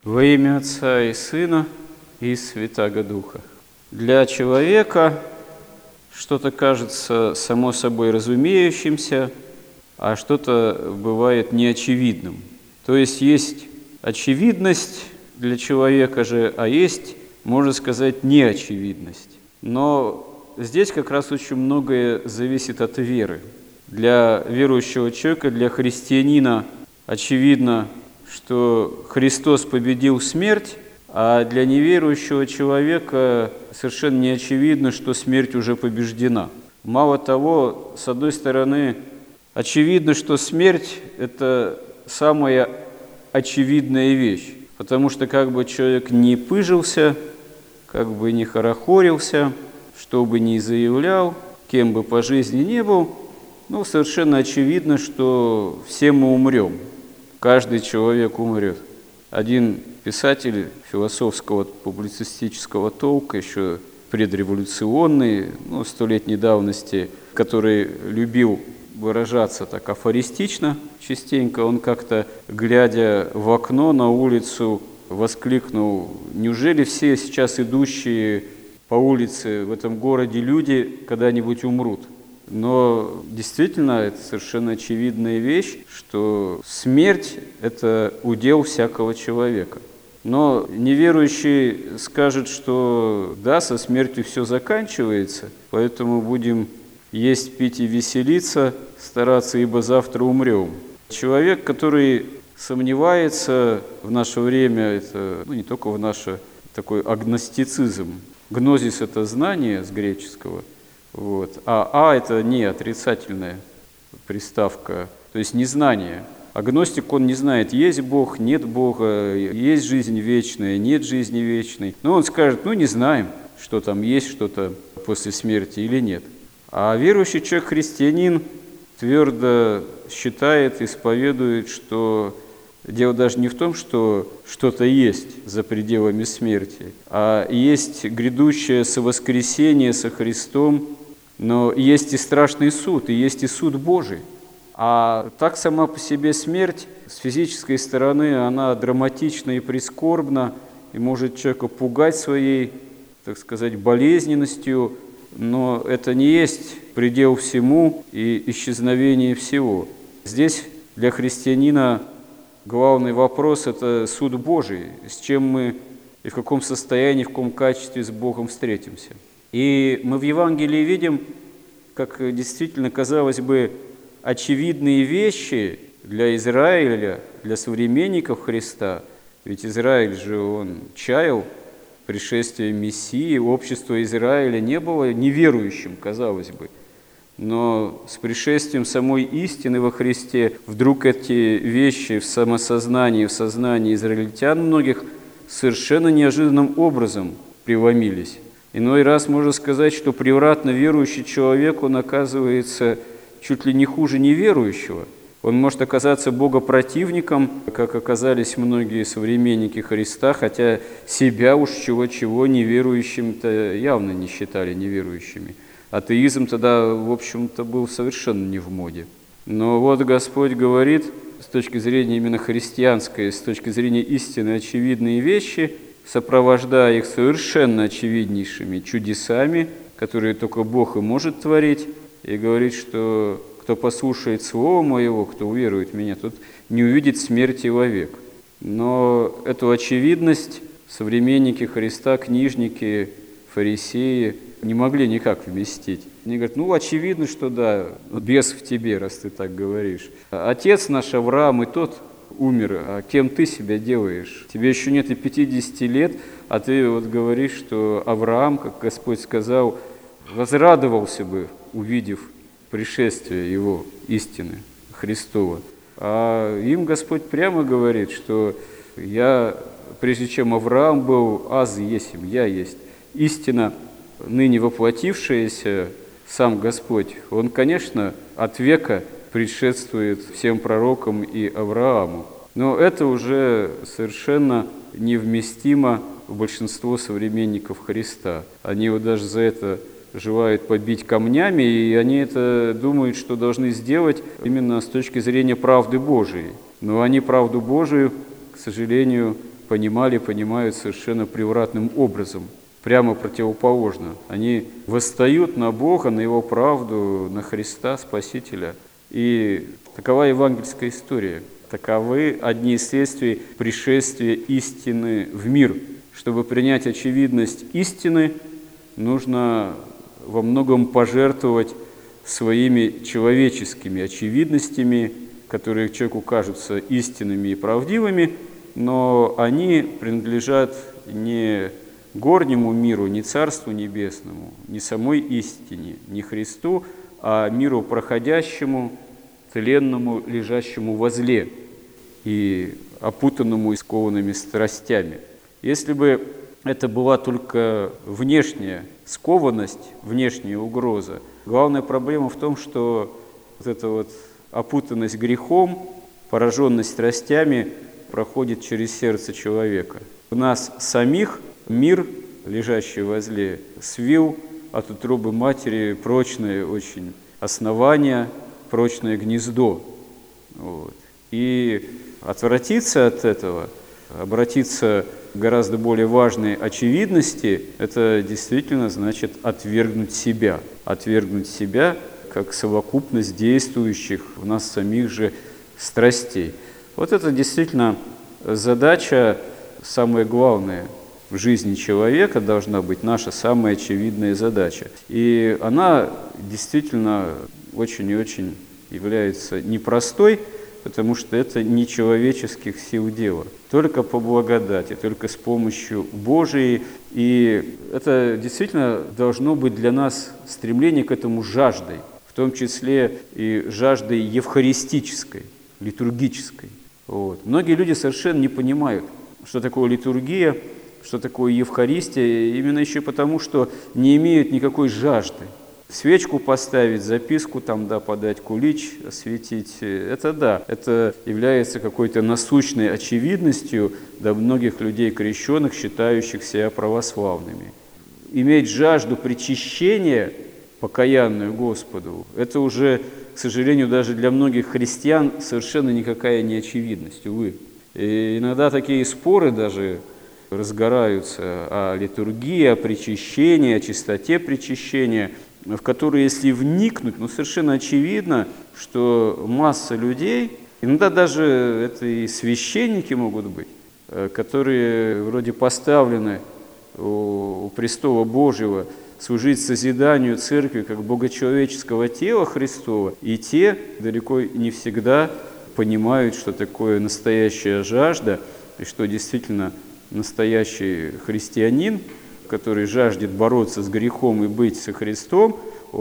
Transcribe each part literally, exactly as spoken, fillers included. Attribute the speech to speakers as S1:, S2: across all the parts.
S1: Во имя Отца и Сына и Святаго Духа. Для человека что-то кажется само собой разумеющимся, а что-то бывает неочевидным. То есть есть очевидность для человека же, а есть, можно сказать, неочевидность. Но здесь как раз очень многое зависит от веры. Для верующего человека, для христианина очевидно, что Христос победил смерть, а для неверующего человека совершенно не очевидно, что смерть уже побеждена. Мало того, с одной стороны, очевидно, что смерть – это самая очевидная вещь, потому что как бы человек не пыжился, как бы не хорохорился, что бы ни заявлял, кем бы по жизни не был, ну, совершенно очевидно, что все мы умрем. Каждый человек умрет. Один писатель философского публицистического толка, еще предреволюционный, ну, столетней давности, который любил выражаться так афористично частенько, он как-то, глядя в окно на улицу, воскликнул: неужели все сейчас идущие по улице в этом городе люди когда-нибудь умрут? Но действительно, это совершенно очевидная вещь, что смерть – это удел всякого человека. Но неверующий скажет, что да, со смертью все заканчивается, поэтому будем есть, пить и веселиться, стараться, ибо завтра умрем. Человек, который сомневается в наше время, это ну, не только в наше, такой агностицизм. Гнозис – это знание с греческого. Вот. А «а» – это не отрицательная приставка, то есть незнание. Агностик, он не знает, есть Бог, нет Бога, есть жизнь вечная, нет жизни вечной. Но он скажет, ну не знаем, что там есть что-то после смерти или нет. А верующий человек, христианин, твердо считает, исповедует, что дело даже не в том, что что-то есть за пределами смерти, а есть грядущее совоскресение со Христом, но есть и страшный суд, и есть и суд Божий. А так сама по себе смерть с физической стороны, она драматична и прискорбна, и может человека пугать своей, так сказать, болезненностью, но это не есть предел всему и исчезновение всего. Здесь для христианина главный вопрос – это суд Божий, с чем мы и в каком состоянии, в каком качестве с Богом встретимся. И мы в Евангелии видим, как действительно, казалось бы, очевидные вещи для Израиля, для современников Христа. Ведь Израиль же, он чаял пришествия Мессии, общество Израиля не было неверующим, казалось бы. Но с пришествием самой истины во Христе вдруг эти вещи в самосознании, в сознании израильтян многих совершенно неожиданным образом преломились. Иной раз можно сказать, что превратно верующий человек, он оказывается чуть ли не хуже неверующего. Он может оказаться богопротивником, как оказались многие современники Христа, хотя себя уж чего-чего неверующим-то явно не считали неверующими. Атеизм тогда, в общем-то, был совершенно не в моде. Но вот Господь говорит, с точки зрения именно христианской, с точки зрения истины, очевидные вещи, сопровождая их совершенно очевиднейшими чудесами, которые только Бог и может творить, и говорит, что кто послушает Слово Моего, кто уверует в Меня, тот не увидит смерти вовек. Но эту очевидность современники Христа, книжники, фарисеи не могли никак вместить. Они говорят, ну, очевидно, что да, бес в тебе, раз ты так говоришь. Отец наш Авраам и тот умер, а кем ты себя делаешь? Тебе еще нет и пятидесяти лет, а ты вот говоришь, что Авраам, как Господь сказал, возрадовался бы, увидев пришествие его истины Христова. А им Господь прямо говорит, что я, прежде чем Авраам был, аз есмь, я есть. Истина, ныне воплотившаяся, сам Господь, Он, конечно, от века предшествует всем пророкам и Аврааму. Но это уже совершенно невместимо в большинство современников Христа. Они его даже за это желают побить камнями, и они это думают, что должны сделать именно с точки зрения правды Божией. Но они правду Божию, к сожалению, понимали, понимают совершенно превратным образом, прямо противоположно. Они восстают на Бога, на Его правду, на Христа Спасителя. И такова евангельская история. Таковы одни из следствий пришествия истины в мир. Чтобы принять очевидность истины, нужно во многом пожертвовать своими человеческими очевидностями, которые человеку кажутся истинными и правдивыми, но они принадлежат не горнему миру, не Царству Небесному, не самой истине, не Христу, а миру проходящему, тленному, лежащему возле и опутанному и скованными страстями. Если бы это была только внешняя скованность, внешняя угроза, главная проблема в том, что вот эта вот опутанность грехом, пораженность страстями проходит через сердце человека. У нас самих мир, лежащий возле, свил от утробы матери прочное очень основание, прочное гнездо. Вот. И отвратиться от этого, обратиться к гораздо более важной очевидности, это действительно значит отвергнуть себя. Отвергнуть себя как совокупность действующих в нас самих же страстей. Вот это действительно задача самая главная в жизни человека, должна быть наша самая очевидная задача. И она действительно очень и очень является непростой, потому что это не человеческих сил дело. Только по благодати, только с помощью Божией. И это действительно должно быть для нас стремление к этому жаждой, в том числе и жаждой евхаристической, литургической. Вот. Многие люди совершенно не понимают, что такое литургия, что такое Евхаристия, именно еще потому, что не имеют никакой жажды. Свечку поставить, записку там, да, подать, кулич осветить, это да, это является какой-то насущной очевидностью для многих людей крещенных, считающих себя православными. Иметь жажду причащения, покаянную Господу, это уже, к сожалению, даже для многих христиан совершенно никакая не очевидность, увы. И иногда такие споры даже разгораются о литургии, о причащении, о чистоте причащения, в которые, если вникнуть, ну, совершенно очевидно, что масса людей, иногда даже это и священники могут быть, которые вроде поставлены у престола Божьего служить созиданию церкви как богочеловеческого тела Христова, и те далеко не всегда понимают, что такое настоящая жажда, и что действительно настоящий христианин, который жаждет бороться с грехом и быть со Христом,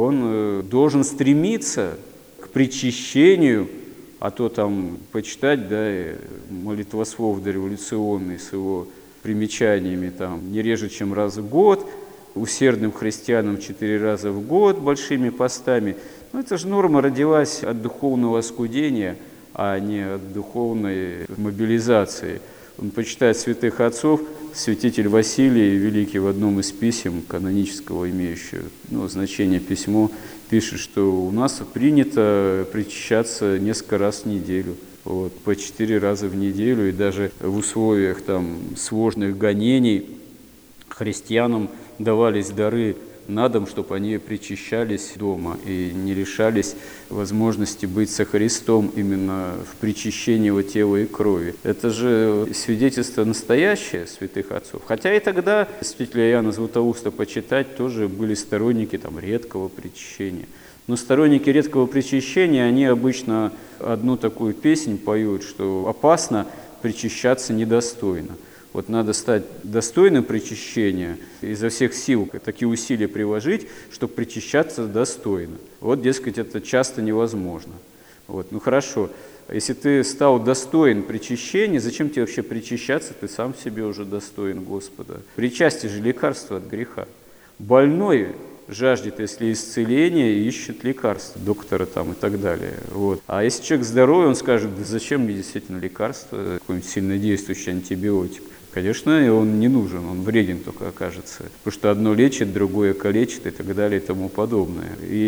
S1: он должен стремиться к причащению, а то там почитать, да, молитвослов дореволюционный с его примечаниями там не реже, чем раз в год, усердным христианам четыре раза в год, большими постами. Ну, это же норма родилась от духовного оскудения, а не от духовной мобилизации. Он почитает святых отцов, святитель Василий Великий в одном из писем канонического, имеющего, ну, значение письмо, пишет, что у нас принято причащаться несколько раз в неделю, вот, по четыре раза в неделю, и даже в условиях там сложных гонений христианам давались дары на дом, чтобы они причащались дома и не лишались возможности быть со Христом именно в причащении его тела и крови. Это же свидетельство настоящее святых отцов. Хотя и тогда святителя Иоанна Златоуста почитать тоже были сторонники там редкого причащения. Но сторонники редкого причащения, они обычно одну такую песнь поют, что опасно причащаться недостойно. Вот надо стать достойным причащения, изо всех сил такие усилия приложить, чтобы причащаться достойно. Вот, дескать, это часто невозможно. Вот, ну хорошо, если ты стал достоин причащения, зачем тебе вообще причащаться, ты сам себе уже достоин Господа. Причастие же лекарство от греха. Больной жаждет, если исцеления, ищет лекарства, доктора там и так далее. Вот. А если человек здоровый, он скажет, да зачем мне действительно лекарство, какой-нибудь сильнодействующий антибиотик. Конечно, он не нужен, он вреден только окажется, потому что одно лечит, другое калечит и так далее и тому подобное. И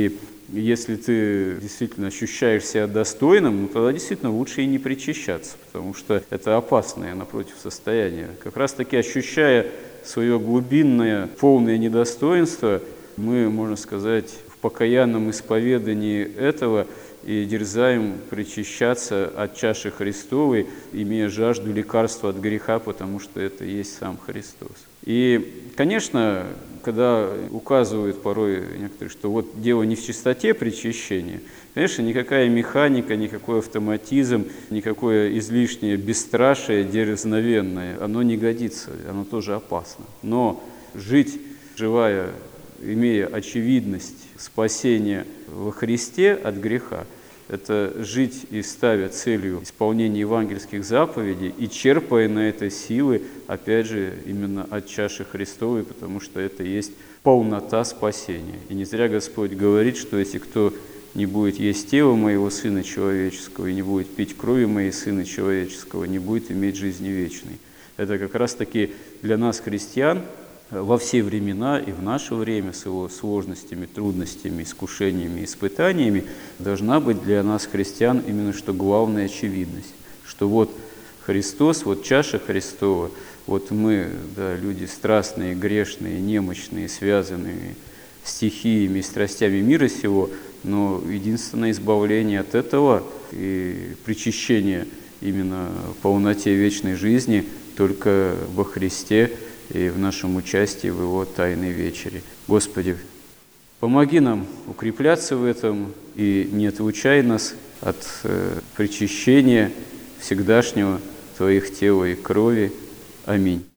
S1: если ты действительно ощущаешь себя достойным, ну, тогда действительно лучше и не причащаться, потому что это опасное, напротив, состояние. Как раз-таки ощущая свое глубинное, полное недостоинство, мы, можно сказать, в покаянном исповедании этого и дерзаем причащаться от чаши Христовой, имея жажду лекарства от греха, потому что это и есть сам Христос. И, конечно, когда указывают порой некоторые, что вот дело не в чистоте причащения, конечно, никакая механика, никакой автоматизм, никакое излишнее бесстрашие дерзновенное, оно не годится, оно тоже опасно. Но жить, живая, имея очевидность спасения во Христе от греха, это жить и ставя целью исполнения евангельских заповедей и черпая на это силы, опять же, именно от чаши Христовой, потому что это есть полнота спасения. И не зря Господь говорит, что если кто не будет есть тело моего Сына Человеческого и не будет пить крови моей Сына Человеческого, не будет иметь жизни вечной. Это как раз-таки для нас, христиан, во все времена и в наше время с его сложностями, трудностями, искушениями, испытаниями должна быть для нас, христиан, именно что главная очевидность, что вот Христос, вот чаша Христова, вот мы, да, люди страстные, грешные, немощные, связанные стихиями и страстями мира сего, но единственное избавление от этого и причащение именно в полноте вечной жизни только во Христе и в нашем участии в Его Тайной Вечере. Господи, помоги нам укрепляться в этом и не отлучай нас от э, причащения всегдашнего Твоих тела и крови. Аминь.